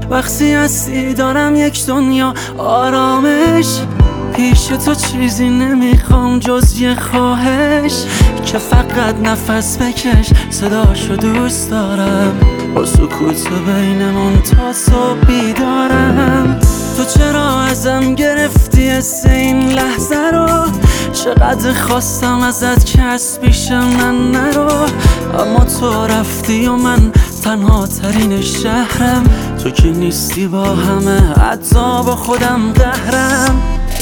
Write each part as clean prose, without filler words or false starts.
وقتی هستی دارم یک دنیا آرامش. پیش تو چیزی نمیخوام جز یه خواهش، که فقط نفس بکش، صداشو دوست دارم. با سکوت بینمون تا صبح بیدارم. تو چرا ازم گرفتی حس این لحظه رو؟ چقدر خواستم ازت که از پیش من نرو، اما تو رفتی و من تنها ترین شهرم. تو که نیستی با همه، حتی با خودم قهرم.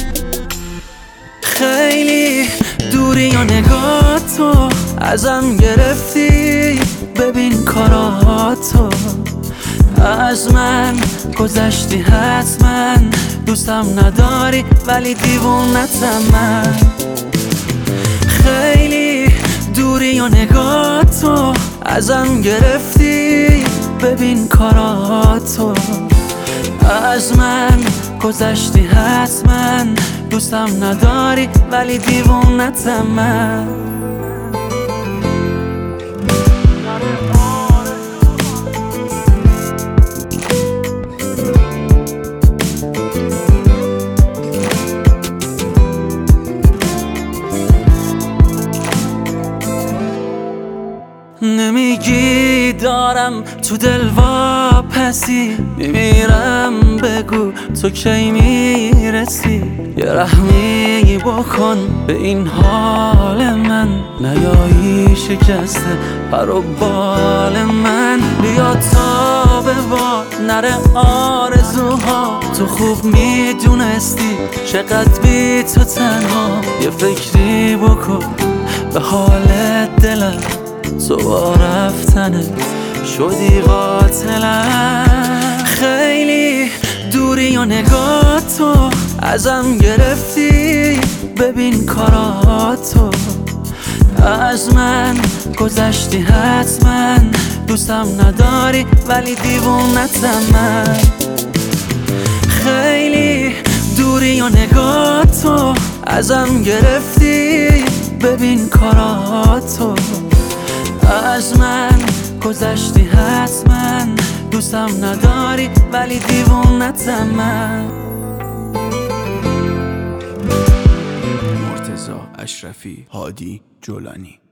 خیلی دوری و نگاه تو ازم گرفتی، ببین کاراتو از من گذشتی. حتما دوستم نداری ولی دیوونتم من. خیلی دوری و نگاه تو ازم گرفتی، ببین کاراتو از من گذشتی. حتما دوستم نداری ولی دیوونتم من. نمیگی دارم تو دل واپسی، میمیرم بگو تو کی میرسی. یه رحمی بکن به این حال من، نیایی شکسته پر و بال من. بیا تا به باد نره آرزوها، تو خوب میدونستی چقدر بی تو تنها. یه فکری بکن به حال دلم، تو با رفتنت شدی قاتلم. خیلی دوری و نگاه تو ازم گرفتی، ببین کاراتو از من گذشتی. حتما دوستم نداری ولی دیوونتم من. خیلی دوری و نگاه تو ازم گرفتی، ببین کاراتو از من گذشتی. حتما دوستم نداری ولی دیوونتم من. مرتضی اشرفی، هادی جولانی.